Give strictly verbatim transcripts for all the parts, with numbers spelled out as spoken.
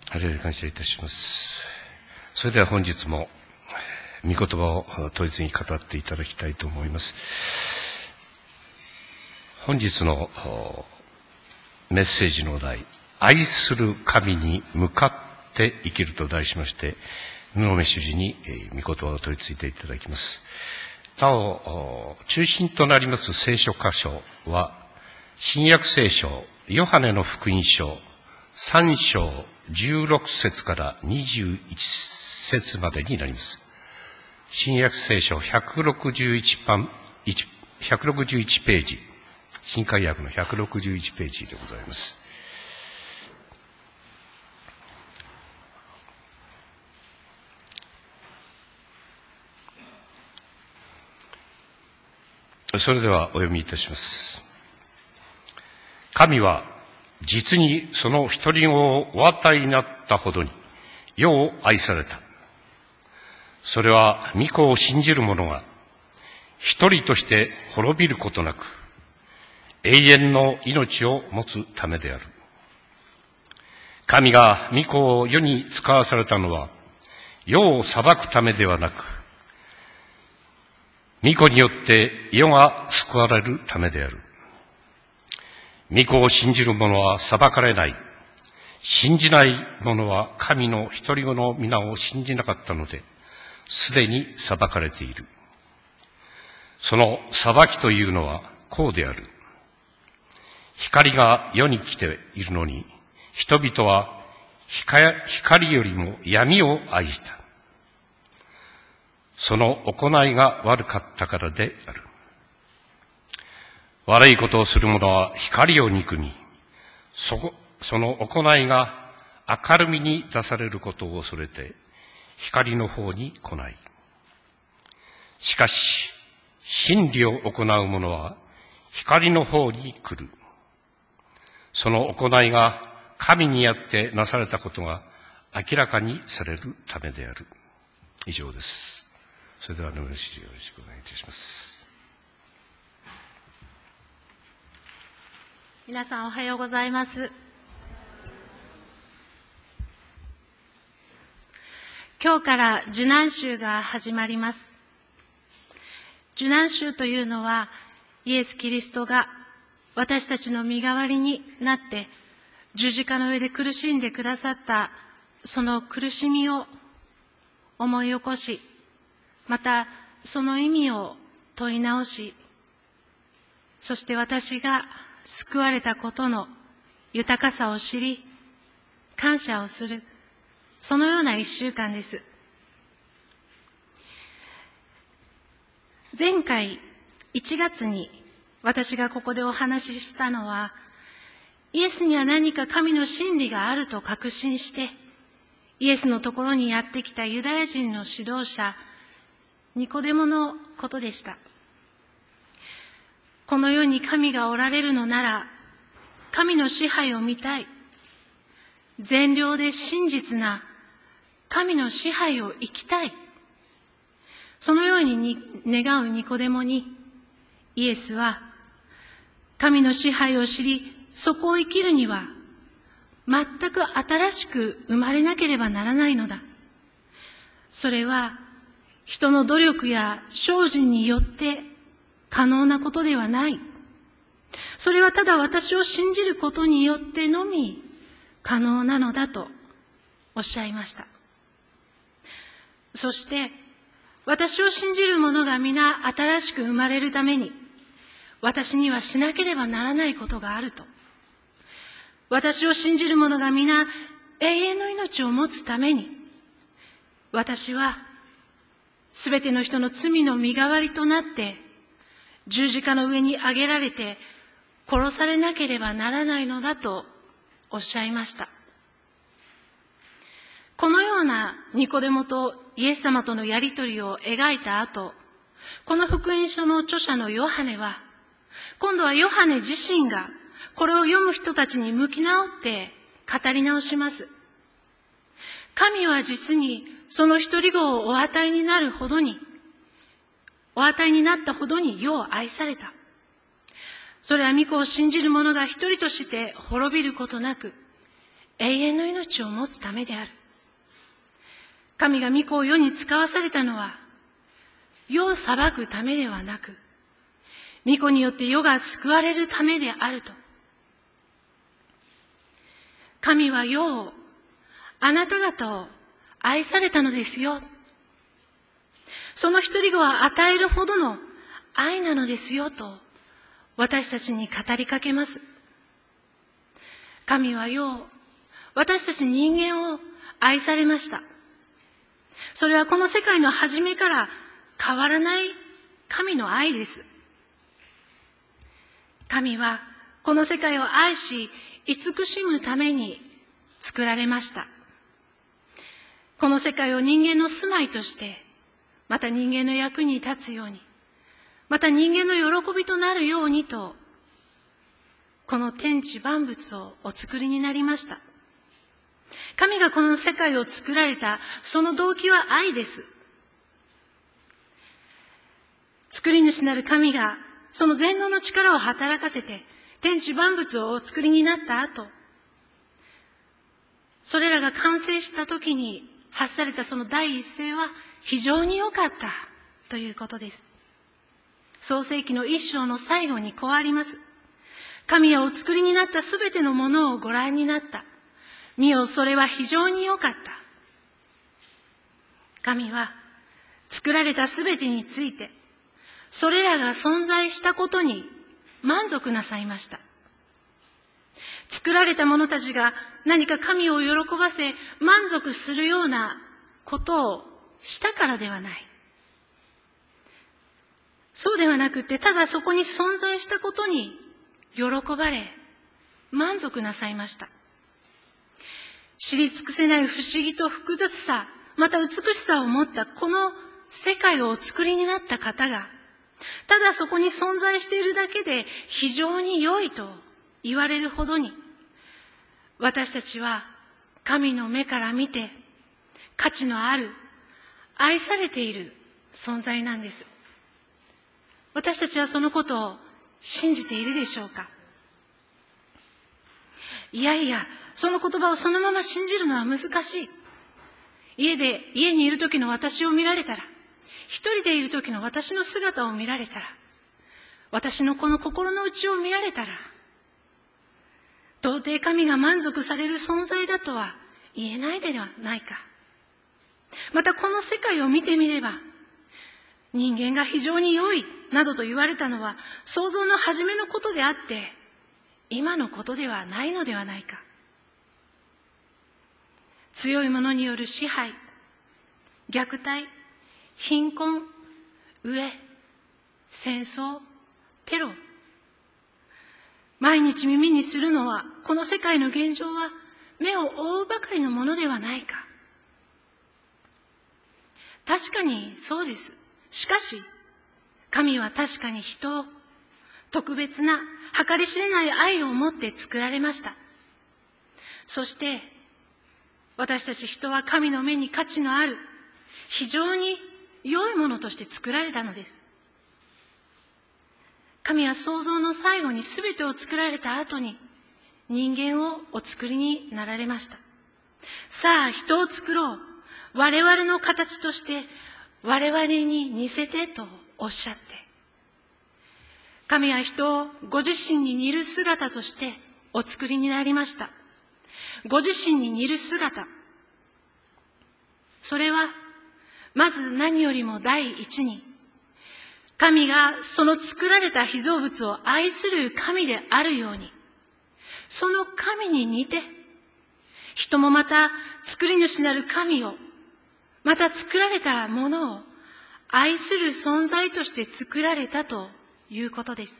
ありがとう感謝いたします。それでは本日も御言葉を問いずに語っていただきたいと思います。本日のメッセージの題、愛する神に向かって生きると題しまして、布目主事に御言葉を取り付いていただきます。なお、中心となります聖書箇所は、新約聖書、ヨハネの福音書、さん章じゅうろく節からにじゅういち節までになります。新約聖書ひゃくろくじゅういちページ、新海訳のひゃくろくじゅういちページでございます。それではお読みいたします。神は実にその一人子をお与えになったほどに世を愛された。それは御子を信じる者が一人として滅びることなく永遠の命を持つためである。神が御子を世に使わされたのは世を裁くためではなく、御子によって世が救われるためである。御子を信じる者は裁かれない。信じない者は神の一人子の皆を信じなかったので、すでに裁かれている。その裁きというのはこうである。光が世に来ているのに、人々は光よりも闇を愛した。その行いが悪かったからである。悪いことをする者は光を憎み、そこ、その行いが明るみに出されることを恐れて、光の方に来ない。しかし、真理を行う者は光の方に来る。その行いが神にあってなされたことが明らかにされるためである。以上です。それでは、野村知事よろしくお願いいたします。 皆さんおはようございます。今日から受難週が始まります。受難週というのは、イエス・キリストが私たちの身代わりになって十字架の上で苦しんでくださったその苦しみを思い起こし、またその意味を問い直し、そして私が救われたことの豊かさを知り、感謝をする、そのような一週間です。前回いちがつに私がここでお話ししたのは、イエスには何か神の真理があると確信して、イエスのところにやってきたユダヤ人の指導者、ニコデモのことでした。この世に神がおられるのなら、神の支配を見たい。善良で真実な神の支配を生きたい。そのように願うニコデモに、イエスは、神の支配を知り、そこを生きるには、全く新しく生まれなければならないのだ。それは、人の努力や精進によって可能なことではない。それはただ私を信じることによってのみ可能なのだとおっしゃいました。そして、私を信じる者が皆新しく生まれるために、私にはしなければならないことがあると。私を信じる者が皆永遠の命を持つために、私はすべての人の罪の身代わりとなって、十字架の上に上げられて殺されなければならないのだとおっしゃいました。このようなニコデモとイエス様とのやりとりを描いた後、この福音書の著者のヨハネは、今度はヨハネ自身がこれを読む人たちに向き直って語り直します。神は実にその一人子をお与えになるほどに、お与えになったほどに世を愛された。それは御子を信じる者が一人として滅びることなく、 永遠の命を持つためである。神が御子を世に使わされたのは、世を裁くためではなく、御子によって世が救われるためであると。神は世を、あなた方を愛されたのですよ。その一人子を与えるほどの愛なのですよと、私たちに語りかけます。神は世を、私たち人間を愛されました。それはこの世界の初めから変わらない神の愛です。神はこの世界を愛し、慈しむために作られました。この世界を人間の住まいとして、また人間の役に立つように、また人間の喜びとなるようにと、この天地万物をお作りになりました。神がこの世界を作られた、その動機は愛です。作り主なる神が、その全能の力を働かせて、天地万物をお作りになった後、それらが完成した時に発されたその第一声は、非常に良かったということです。創世記の一章の最後にこうあります。神はお作りになったすべてのものをご覧になった。見よ、それは非常に良かった。神は作られたすべてについて、それらが存在したことに満足なさいました。作られた者たちが何か神を喜ばせ満足するようなことをしたからではない。そうではなくて、ただそこに存在したことに喜ばれ満足なさいました。知り尽くせない不思議と複雑さ、また美しさを持ったこの世界をお作りになった方が、ただそこに存在しているだけで非常に良いと言われるほどに、私たちは神の目から見て価値のある、愛されている存在なんです。私たちはそのことを信じているでしょうか？いやいや、その言葉をそのまま信じるのは難しい。家で、家にいる時の私を見られたら、一人でいる時の私の姿を見られたら、私のこの心の内を見られたら、到底神が満足される存在だとは言えないではないか。またこの世界を見てみれば、人間が非常に良いなどと言われたのは想像の初めのことであって、今のことではないのではないか。強い者による支配、虐待、貧困、飢え、戦争、テロ。毎日耳にするのは、この世界の現状は目を覆うばかりのものではないか。確かにそうです。しかし、神は確かに人を特別な計り知れない愛を持って作られました。そして、私たち人は神の目に価値のある、非常に良いものとして作られたのです。神は創造の最後に全てを作られた後に人間をお作りになられました。さあ人を作ろう。我々の形として我々に似せてとおっしゃって。神は人をご自身に似る姿としてお作りになりました。ご自身に似る姿。それはまず何よりも第一に、神がその作られた被造物を愛する神であるように、その神に似て、人もまた作り主なる神を、また作られたものを愛する存在として作られたということです。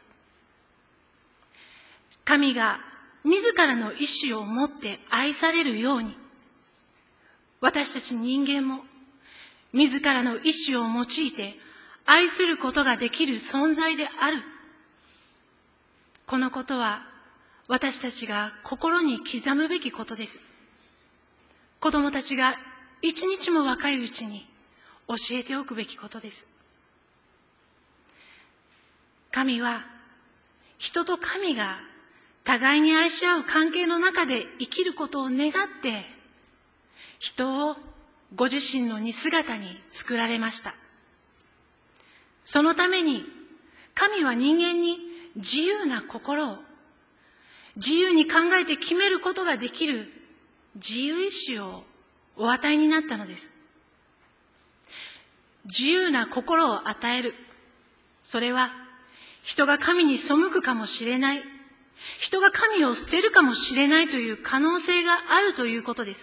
神が自らの意志を持って愛されるように、私たち人間も自らの意志を用いて愛することができる存在である。このことは私たちが心に刻むべきことです。子供たちが一日も若いうちに教えておくべきことです。神は人と神が互いに愛し合う関係の中で生きることを願って、人をご自身の似姿に作られました。そのために、神は人間に自由な心を、自由に考えて決めることができる自由意志をお与えになったのです。自由な心を与える。それは、人が神に背くかもしれない。人が神を捨てるかもしれないという可能性があるということです。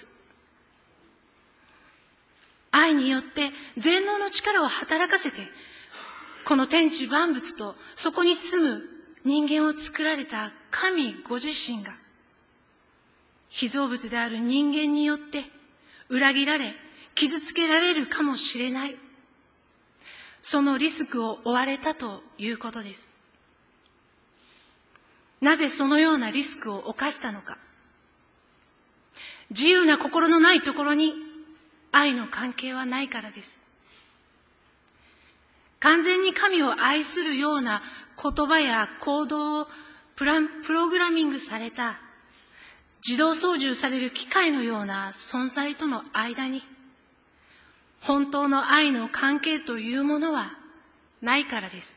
愛によって全能の力を働かせて、この天地万物とそこに住む人間を作られた神ご自身が、被造物である人間によって裏切られ、傷つけられるかもしれない。そのリスクを負われたということです。なぜそのようなリスクを冒したのか。自由な心のないところに愛の関係はないからです。完全に神を愛するような言葉や行動をプラン、プログラミングされた、自動操縦される機械のような存在との間に、本当の愛の関係というものはないからです。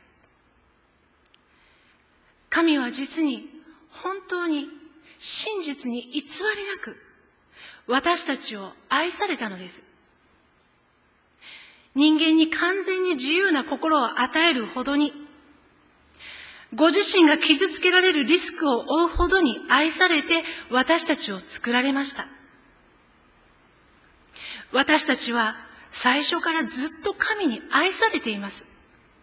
神は実に本当に真実に偽りなく私たちを愛されたのです。人間に完全に自由な心を与えるほどに、ご自身が傷つけられるリスクを負うほどに愛されて私たちを作られました。私たちは最初からずっと神に愛されています。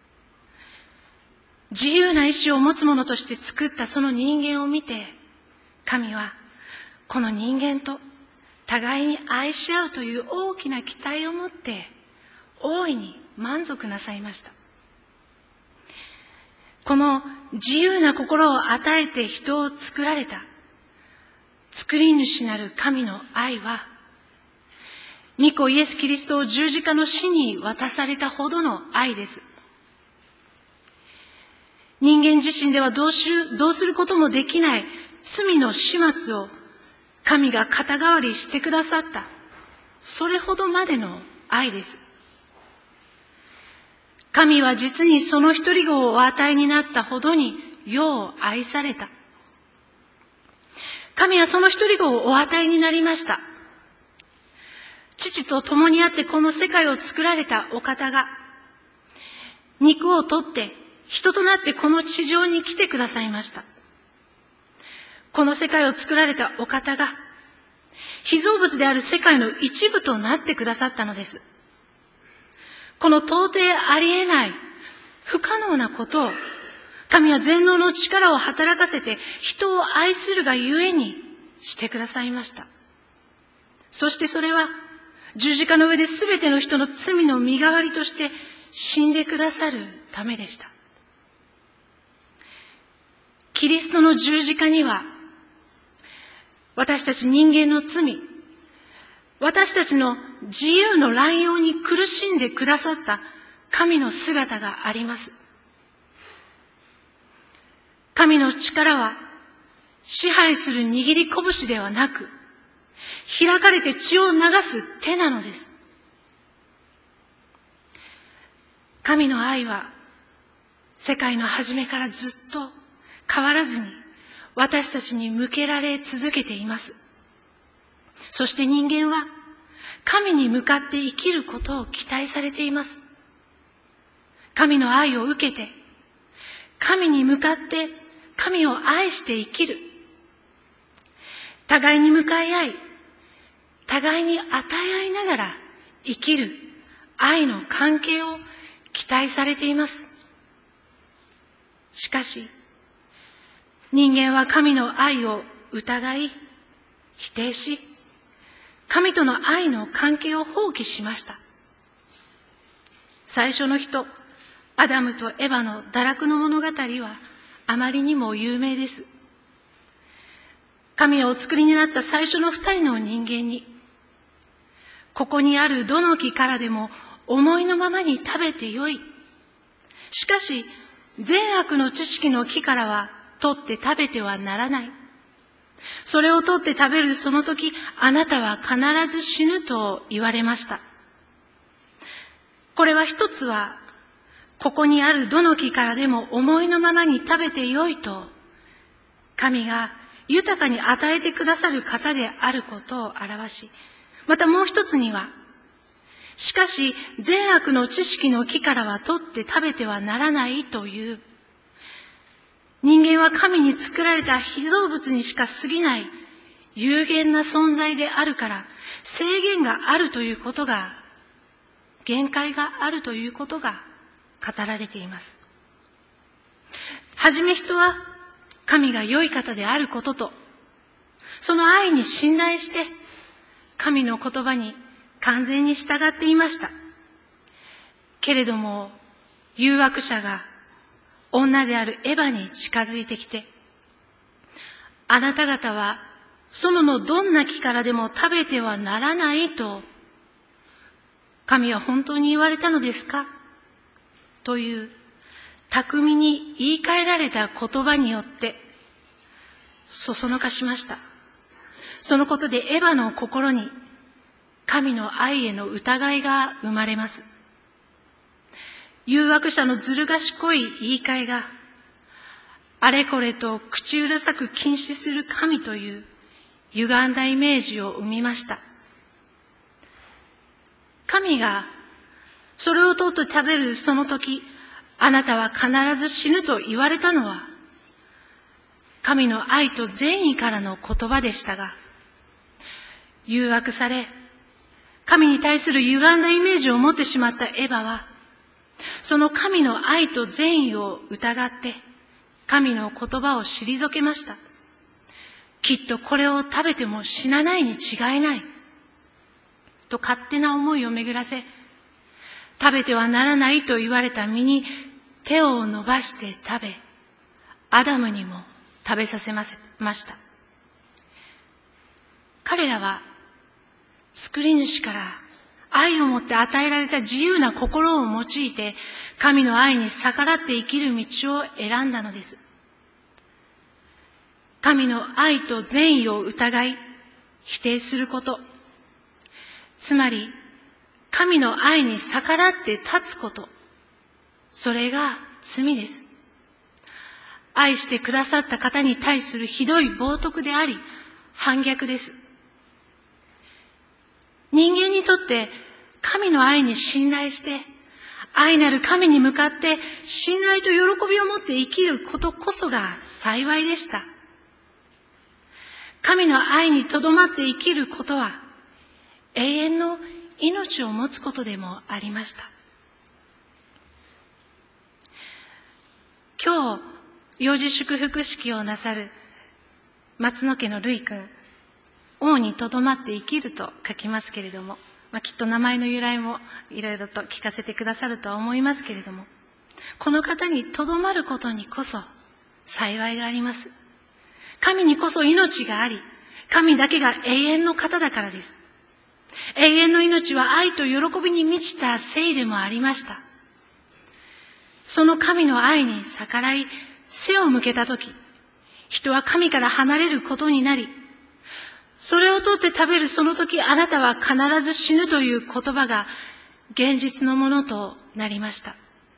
自由な意志を持つ者として作ったその人間を見て、神はこの人間と互いに愛し合うという大きな期待を持って大いに満足なさいました。この自由な心を与えて人を作られた作り主なる神の愛は、御子イエス・キリストを十字架の死に渡されたほどの愛です。人間自身ではどうし、どうすることもできない罪の始末を神が肩代わりしてくださった、それほどまでの愛です。神は実にその一人子をお与えになったほどに世を愛された。神はその一人子をお与えになりました。父と共にあってこの世界を作られたお方が、肉を取って人となってこの地上に来てくださいました。この世界を作られたお方が、被造物である世界の一部となってくださったのです。この到底ありえない不可能なことを、神は全能の力を働かせて人を愛するがゆえにしてくださいました。そしてそれは十字架の上で全ての人の罪の身代わりとして死んでくださるためでした。キリストの十字架には、私たち人間の罪、私たちの自由の乱用に苦しんでくださった神の姿があります。神の力は支配する握り拳ではなく、開かれて血を流す手なのです。神の愛は世界の初めからずっと変わらずに私たちに向けられ続けています。そして人間は神に向かって生きることを期待されています。神の愛を受けて、神に向かって神を愛して生きる。互いに向かい合い、互いに与え合いながら生きる愛の関係を期待されています。しかし、人間は神の愛を疑い、否定し、神との愛の関係を放棄しました。最初の人、アダムとエバの堕落の物語はあまりにも有名です。神はお作りになった最初の二人の人間に、ここにあるどの木からでも思いのままに食べてよい。しかし、善悪の知識の木からは取って食べてはならない。 それを取って食べるその時、あなたは必ず死ぬと言われました。これは一つは、ここにあるどの木からでも思いのままに食べてよいと、神が豊かに与えてくださる方であることを表し、またもう一つには、しかし善悪の知識の木からは取って食べてはならないという、人間は神に作られた被造物にしか過ぎない有限な存在であるから制限があるということが、限界があるということが語られています。はじめ人は神が良い方であることと、その愛に信頼して神の言葉に完全に従っていました。けれども誘惑者が女であるエヴァに近づいてきて、あなた方は園のどんな木からでも食べてはならないと、神は本当に言われたのですかという巧みに言い換えられた言葉によってそそのかしました。そのことでエヴァの心に神の愛への疑いが生まれます。誘惑者のずる賢い言い換えが、あれこれと口うるさく禁止する神という歪んだイメージを生みました。神がそれを取って食べるその時、あなたは必ず死ぬと言われたのは、神の愛と善意からの言葉でしたが、誘惑され、神に対する歪んだイメージを持ってしまったエヴァは、その神の愛と善意を疑って、神の言葉を退けました。きっとこれを食べても死なないに違いない。と勝手な思いを巡らせ、食べてはならないと言われた実に手を伸ばして食べ、アダムにも食べさせました。彼らは作り主から愛をもって与えられた自由な心を用いて、神の愛に逆らって生きる道を選んだのです。神の愛と善意を疑い、否定すること。つまり、神の愛に逆らって立つこと。それが罪です。愛してくださった方に対するひどい冒涜であり、反逆です。人間にとって神の愛に信頼して、愛なる神に向かって信頼と喜びを持って生きることこそが幸いでした。神の愛にとどまって生きることは、永遠の命を持つことでもありました。今日、幼児祝福式をなさる松野家のるいくん、王にとどまって生きると書きますけれども、まあ、きっと名前の由来もいろいろと聞かせてくださるとは思いますけれども、この方にとどまることにこそ幸いがあります。神にこそ命があり、神だけが永遠の方だからです。永遠の命は愛と喜びに満ちた聖でもありました。その神の愛に逆らい背を向けたとき、人は神から離れることになり、それを取って食べるその時、あなたは必ず死ぬという言葉が現実のものとなりました。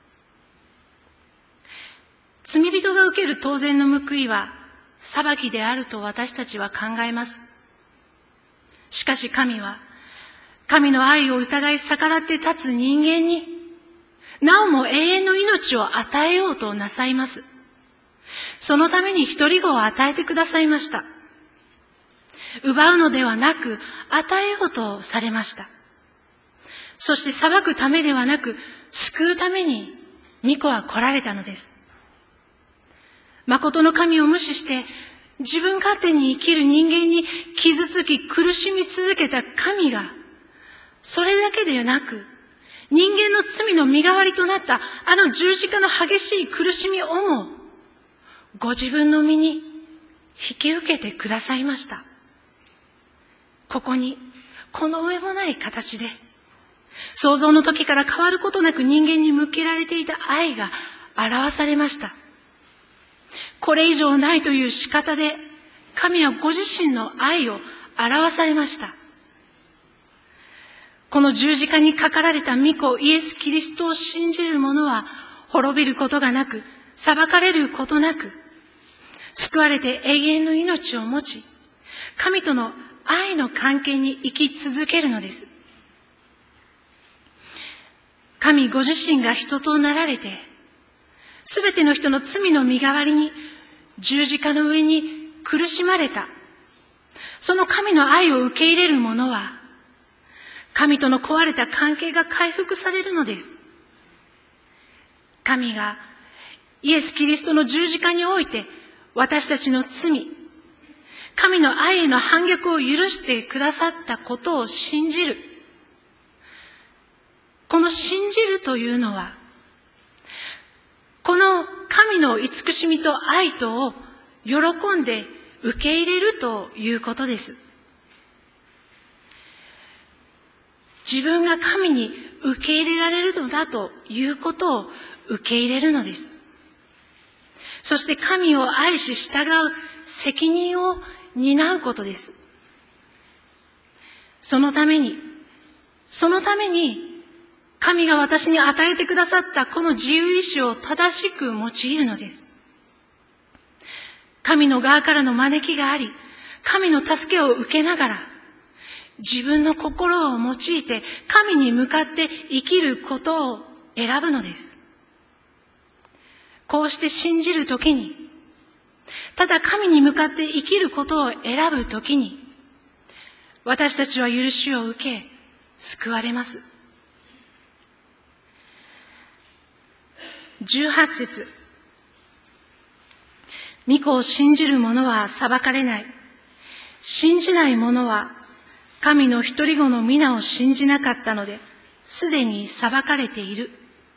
罪人が受ける当然の報いは裁きであると私たちは考えます。しかし神は、神の愛を疑い逆らって立つ人間に、なおも永遠の命を与えようとなさいます。そのために一人子を与えてくださいました。奪うのではなく、与えようとされました。そして裁くためではなく、救うために、御子は来られたのです。誠の神を無視して、自分勝手に生きる人間に傷つき苦しみ続けた神が、それだけではなく、人間の罪の身代わりとなったあの十字架の激しい苦しみをも、ご自分の身に引き受けてくださいました。ここに、この上もない形で、創造の時から変わることなく人間に向けられていた愛が表されました。これ以上ないという仕方で神はご自身の愛を表されました。この十字架にかかられた御子イエス・キリストを信じる者は滅びることがなく、裁かれることなく、救われて永遠の命を持ち、神との愛の関係に生き続けるのです。神ご自身が人となられて、すべての人の罪の身代わりに十字架の上に苦しまれた。その神の愛を受け入れる者は、神との壊れた関係が回復されるのです。神がイエス・キリストの十字架において私たちの罪、神の愛への反逆を許してくださったことを信じる。この信じるというのは、この神の慈しみと愛とを喜んで受け入れるということです。自分が神に受け入れられるのだということを受け入れるのです。そして神を愛し従う責任を担うことです。そのために、そのために神が私に与えてくださったこの自由意志を正しく用いるのです。神の側からの招きがあり、神の助けを受けながら、自分の心を用いて神に向かって生きることを選ぶのです。こうして信じるときに、ただ神に向かって生きることを選ぶときに、私たちは許しを受け、救われます。じゅうはち節。御子を信じる者は裁かれない。信じない者は神の一人子の皆を信じなかったので、すでに裁かれている。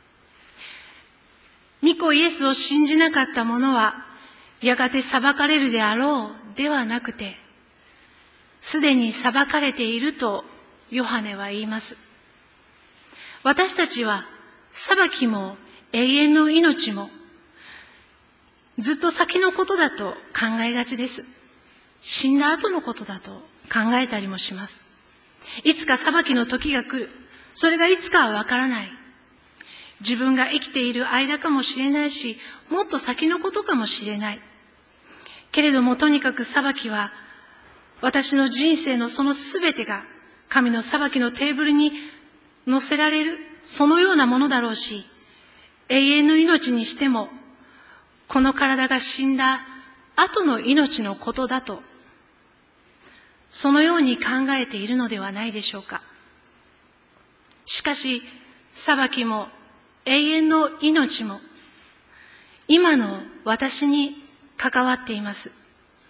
御子イエスを信じなかった者は、やがて裁かれるであろうではなくて、すでに裁かれているとヨハネは言います。私たちは裁きも永遠の命もずっと先のことだと考えがちです。死んだ後のことだと考えたりもします。いつか裁きの時が来る。それがいつかはわからない。自分が生きている間かもしれないし、もっと先のことかもしれない。けれどもとにかく裁きは、私の人生のそのすべてが神の裁きのテーブルに乗せられる、そのようなものだろうし、永遠の命にしても、この体が死んだ後の命のことだと、そのように考えているのではないでしょうか。しかし、裁きも永遠の命も、今の私に関わっています。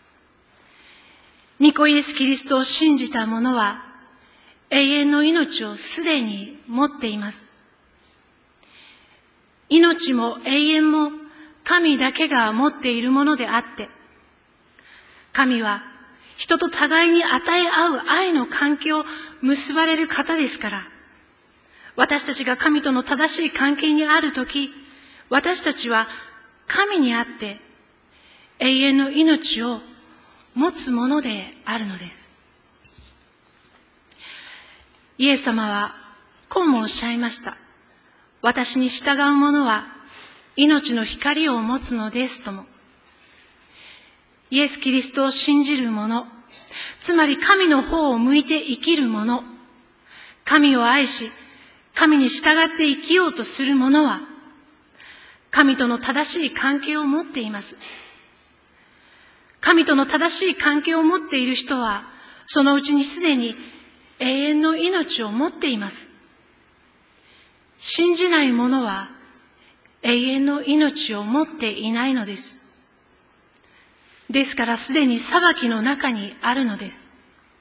御子イエス・キリストを信じた者は、永遠の命をすでに持っています。命も永遠も神だけが持っているものであって、神は人と互いに与え合う愛の関係を結ばれる方ですから、私たちが神との正しい関係にあるとき、私たちは神にあって永遠の命を持つものであるのです。イエス様はこうもおっしゃいました。私に従う者は命の光を持つのですとも。イエス・キリストを信じる者、つまり神の方を向いて生きる者、神を愛し、神に従って生きようとする者は、神との正しい関係を持っています。神との正しい関係を持っている人は、そのうちにすでに永遠の命を持っています。信じない者は永遠の命を持っていないのです。ですからすでに裁きの中にあるのです。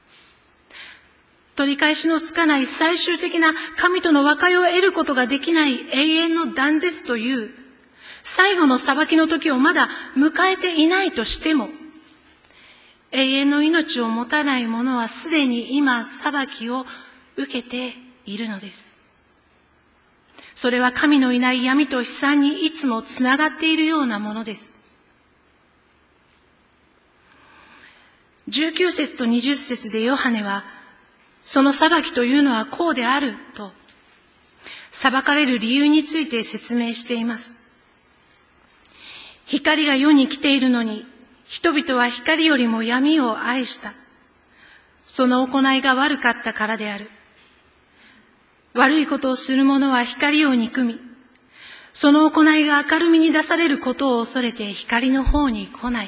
取り返しのつかない最終的な神との和解を得ることができない永遠の断絶という最後の裁きの時をまだ迎えていないとしても、永遠の命を持たない者はすでに今裁きを受けているのです。それは神のいない闇と悲惨にいつもつながっているようなものです。 じゅうきゅう節とにじゅっ節でヨハネは、その裁きというのはこうであると、裁かれる理由について説明しています。光が世に来ているのに、人々は光よりも闇を愛した。その行いが悪かったからである。悪いことをする者は光を憎み、その行いが明るみに出されることを恐れて光の方に来ない。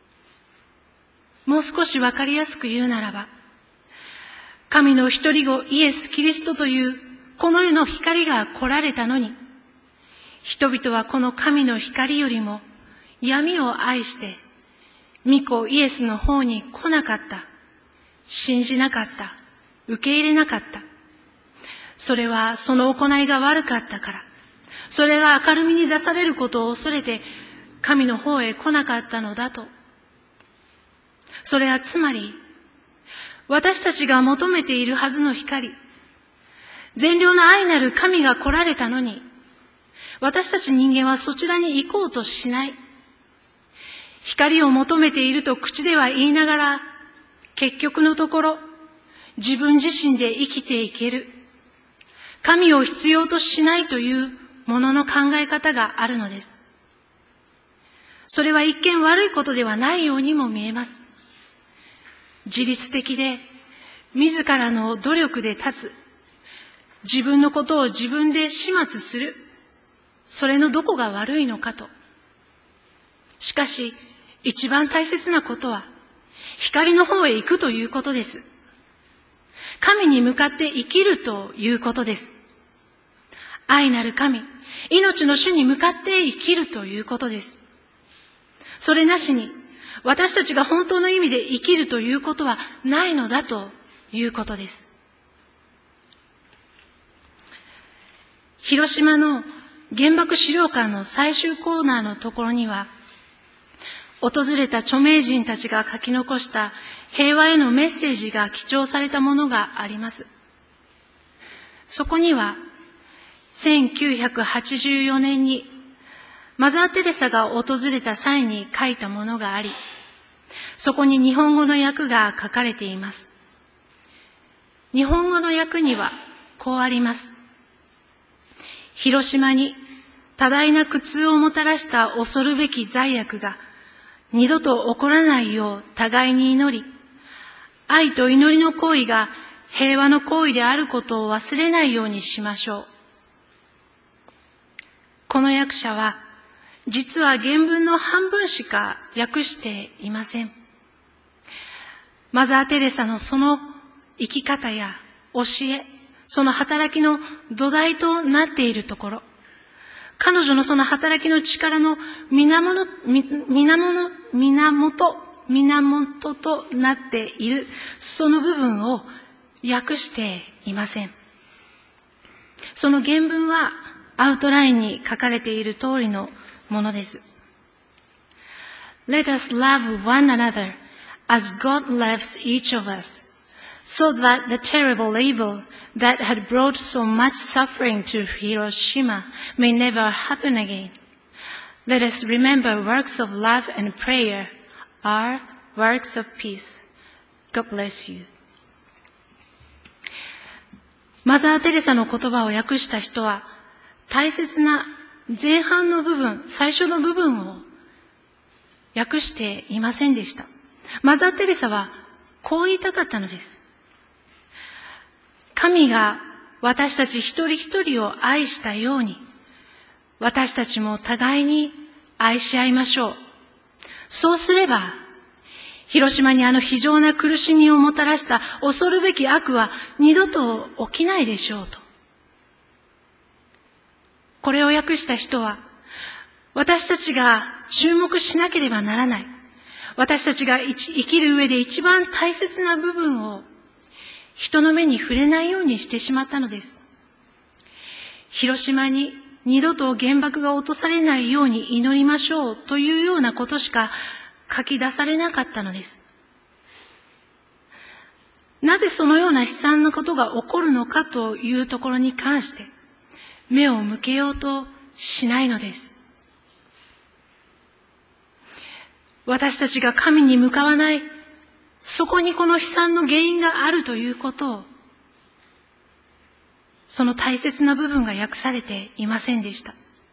もう少しわかりやすく言うならば、神の一人子イエス・キリストというこの世の光が来られたのに、人々はこの神の光よりも闇を愛して、御子イエスの方に来なかった。信じなかった。受け入れなかった。それはその行いが悪かったから。それが明るみに出されることを恐れて神の方へ来なかったのだと。それはつまり、私たちが求めているはずの光、善良な愛なる神が来られたのに、私たち人間はそちらに行こうとしない。光を求めていると口では言いながら、結局のところ、自分自身で生きていける。神を必要としないというものの考え方があるのです。それは一見悪いことではないようにも見えます。自律的で、自らの努力で立つ。自分のことを自分で始末する。それのどこが悪いのかと。しかし、一番大切なことは、光の方へ行くということです。神に向かって生きるということです。愛なる神、命の主に向かって生きるということです。それなしに、私たちが本当の意味で生きるということはないのだということです。広島の原爆資料館の最終コーナーのところには、訪れた著名人たちが書き残した平和へのメッセージが記帳されたものがあります。そこには、せんきゅうひゃくはちじゅうよねんにマザー・テレサが訪れた際に書いたものがあり、そこに日本語の訳が書かれています。日本語の訳にはこうあります。広島に多大な苦痛をもたらした恐るべき罪悪が二度と起こらないよう互いに祈り、愛と祈りの行為が平和の行為であることを忘れないようにしましょう。この訳者は、実は原文の半分しか訳していません。マザー・テレサのその生き方や教え、その働きの土台となっているところ、彼女のその働きの力の源、源、源、源となっている、その部分を訳していません。その原文はアウトラインに書かれている通りのものです。Let us love one another as God loves each of us, so that the terrible evil that had brought so much suffering to Hiroshima may never happen again. Let us remember works of love and prayer are works of peace. God bless you. マザー・テレサの言葉を訳した人は、大切な前半の部分、最初の部分を訳していませんでした。マザー・テレサはこう言いたかったのです。神が私たち一人一人を愛したように、私たちも互いに愛し合いましょう。そうすれば、広島にあの非常な苦しみをもたらした恐るべき悪は二度と起きないでしょうと。これを訳した人は、私たちが注目しなければならない、私たちが生きる上で一番大切な部分を人の目に触れないようにしてしまったのです。広島に二度と原爆が落とされないように祈りましょうというようなことしか書き出されなかったのです。なぜそのような悲惨なことが起こるのかというところに関して目を向けようとしないのです。私たちが神に向かわない、 そこにこの悲惨の原因があるということを、その大切な部分が訳されていませんでした。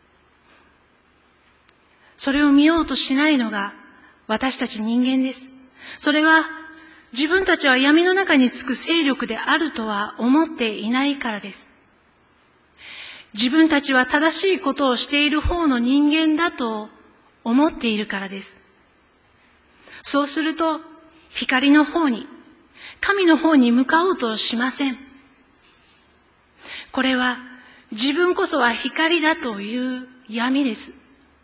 それを見ようとしないのが私たち人間です。それは自分たちは闇の中につく勢力であるとは思っていないからです。自分たちは正しいことをしている方の人間だと思っているからです。そうすると光の方に、神の方に向かおうとしません。これは自分こそは光だという闇です。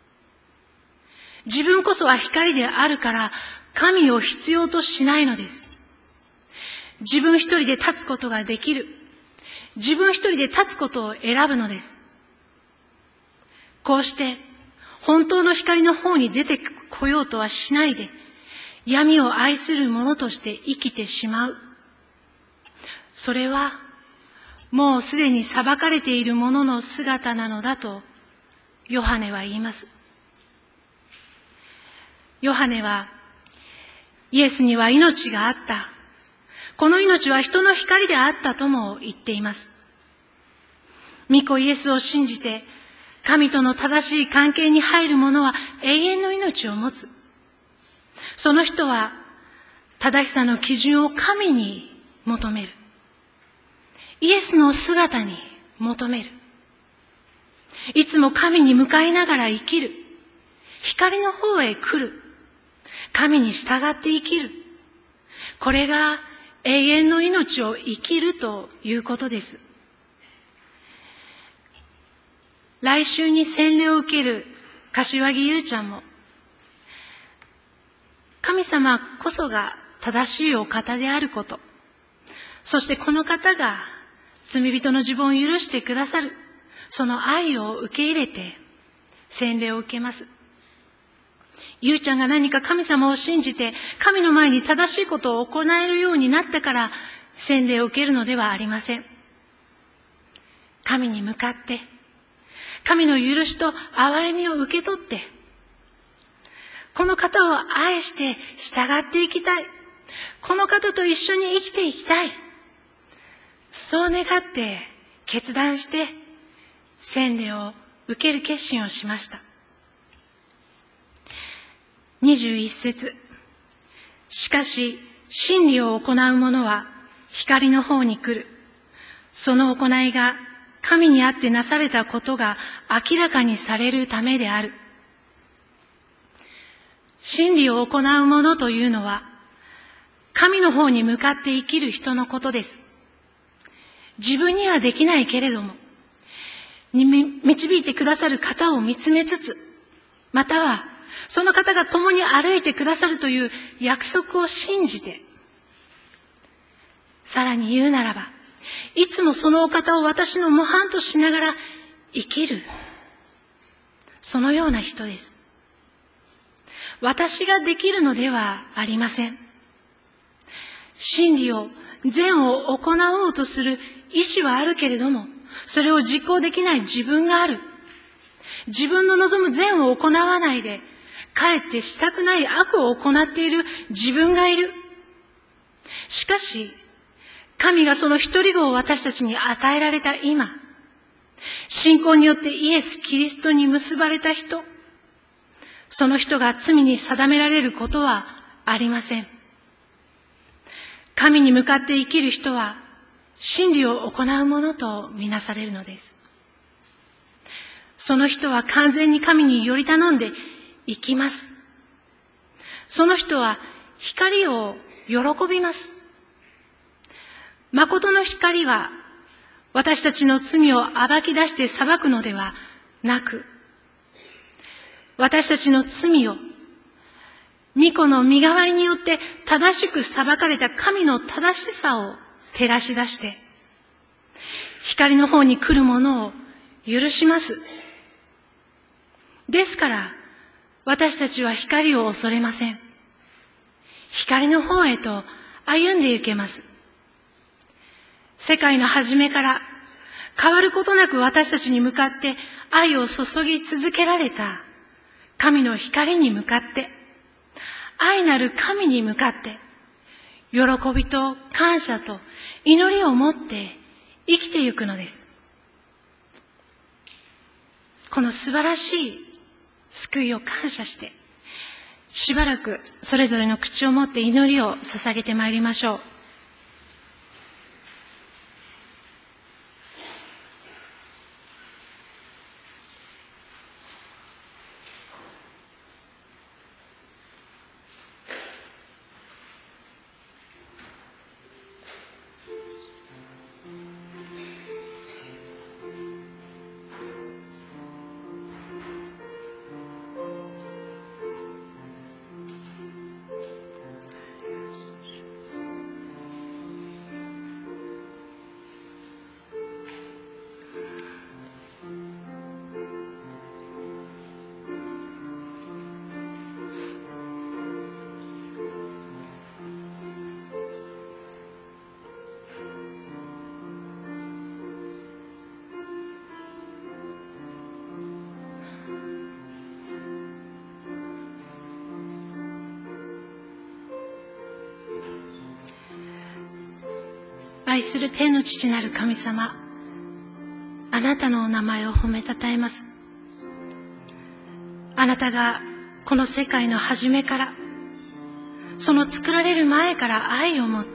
自分こそは光であるから神を必要としないのです。自分一人で立つことができる。自分一人で立つことを選ぶのです。こうして本当の光の方に出てこようとはしないで、闇を愛する者として生きてしまう。それはもうすでに裁かれている者の姿なのだとヨハネは言います。ヨハネはイエスには命があった。この命は人の光であったとも言っています。御子イエスを信じて神との正しい関係に入る者は永遠の命を持つ。その人は正しさの基準を神に求める。イエスの姿に求める。いつも神に向かいながら生きる。光の方へ来る。神に従って生きる。これが永遠の命を生きるということです。来週に洗礼を受ける柏木優ちゃんも、神様こそが正しいお方であること、そしてこの方が罪人の自分を許してくださる、その愛を受け入れて洗礼を受けます。ゆうちゃんが何か神様を信じて神の前に正しいことを行えるようになったから洗礼を受けるのではありません。神に向かって神の許しと憐れみを受け取って、この方を愛して従っていきたい、この方と一緒に生きていきたい、そう願って決断して洗礼を受ける決心をしました。にじゅういっ節、しかし真理を行う者は光の方に来る。その行いが神にあってなされたことが明らかにされるためである。真理を行う者というのは神の方に向かって生きる人のことです。自分にはできないけれども、導いてくださる方を見つめつつ、またはその方が共に歩いてくださるという約束を信じて、さらに言うならば、いつもそのお方を私の模範としながら生きる、そのような人です。私ができるのではありません。真理を、善を行おうとする意志はあるけれども、それを実行できない自分がある。自分の望む善を行わないで、かえってしたくない悪を行っている自分がいる。しかし、神がその一人子を私たちに与えられた今、信仰によってイエス・キリストに結ばれた人、その人が罪に定められることはありません。神に向かって生きる人は真理を行うものとみなされるのです。その人は完全に神により頼んで生きます。その人は光を喜びます。誠の光は私たちの罪を暴き出して裁くのではなく、私たちの罪を御子の身代わりによって正しく裁かれた神の正しさを照らし出して、光の方に来る者を許します。ですから、私たちは光を恐れません。光の方へと歩んで行けます。世界の初めから変わることなく私たちに向かって愛を注ぎ続けられた神の光に向かって、愛なる神に向かって喜びと感謝と祈りを持って生きてゆくのです。この素晴らしい救いを感謝して、しばらくそれぞれの口を持って祈りを捧げてまいりましょう。愛する天の父なる神様、あなたのお名前を褒めたたえます。あなたがこの世界の初めから、その作られる前から愛を持って、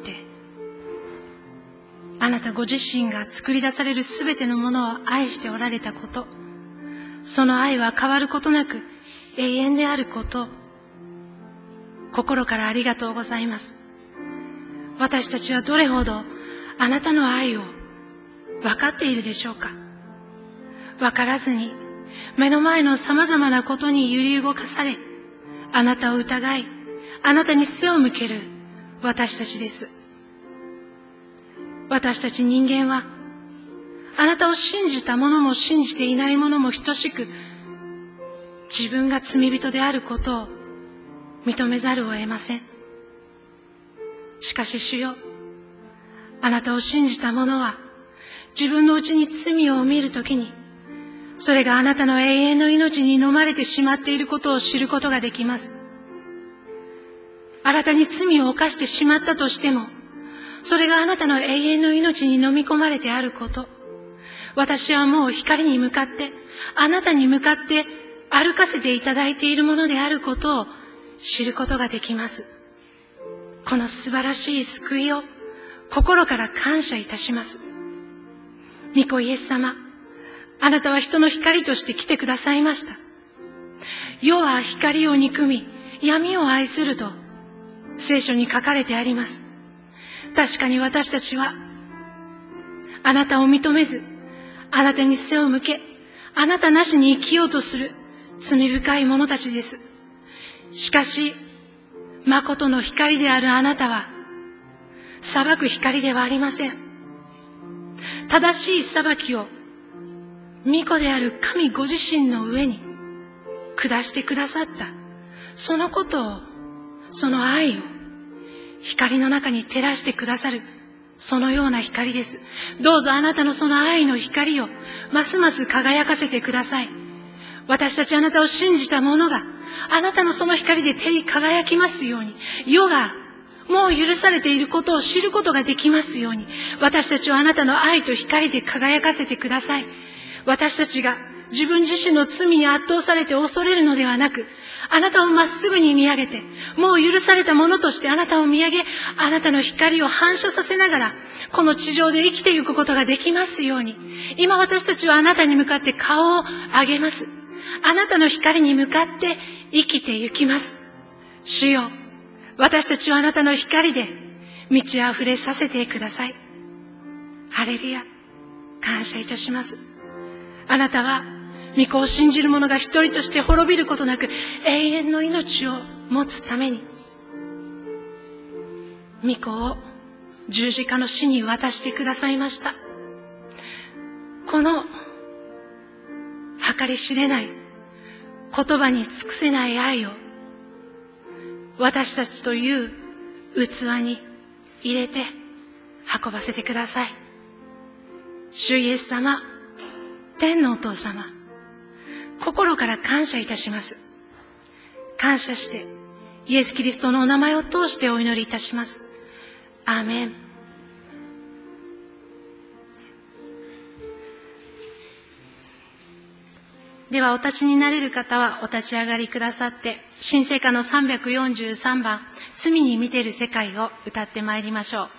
あなたご自身が作り出されるすべてのものを愛しておられたこと、その愛は変わることなく永遠であること、心からありがとうございます。私たちはどれほどあなたの愛を分かっているでしょうか。分からずに目の前の様々なことに揺り動かされ、あなたを疑い、あなたに背を向ける私たちです。私たち人間は、あなたを信じた者も信じていない者も等しく、自分が罪人であることを認めざるを得ません。しかし主よ、あなたを信じた者は、自分のうちに罪を見るときに、それがあなたの永遠の命に飲まれてしまっていることを知ることができます。あなたに罪を犯してしまったとしても、それがあなたの永遠の命に飲み込まれてあること、私はもう光に向かって、あなたに向かって歩かせていただいているものであることを知ることができます。この素晴らしい救いを心から感謝いたします。御子イエス様、あなたは人の光として来てくださいました。世は光を憎み、闇を愛すると聖書に書かれてあります。確かに私たちはあなたを認めず、あなたに背を向け、あなたなしに生きようとする罪深い者たちです。しかし、誠の光であるあなたは、裁く光ではありません。正しい裁きを、御子である神ご自身の上に下してくださった。そのことを、その愛を、光の中に照らしてくださる、そのような光です。どうぞあなたのその愛の光を、ますます輝かせてください。私たちあなたを信じた者が、あなたのその光で照り輝きますように、世がもう許されていることを知ることができますように、私たちをあなたの愛と光で輝かせてください。私たちが自分自身の罪に圧倒されて恐れるのではなく、あなたをまっすぐに見上げて、もう許されたものとしてあなたを見上げ、あなたの光を反射させながら、この地上で生きていくことができますように、今私たちはあなたに向かって顔を上げます。あなたの光に向かって生きてゆきます。主よ、私たちはあなたの光で満ち溢れさせてください。ハレルヤ、感謝いたします。あなたは御子を信じる者が一人として滅びることなく永遠の命を持つために、御子を十字架の死に渡してくださいました。この計り知れない言葉に尽くせない愛を私たちという器に入れて運ばせてください。主イエス様、天のお父様、心から感謝いたします。感謝してイエス・キリストのお名前を通してお祈りいたします。 アーメン。ではお立ちになれる方はお立ち上がりくださって、新聖歌のさんびゃくよんじゅうさんばん、罪に見てる世界を歌ってまいりましょう。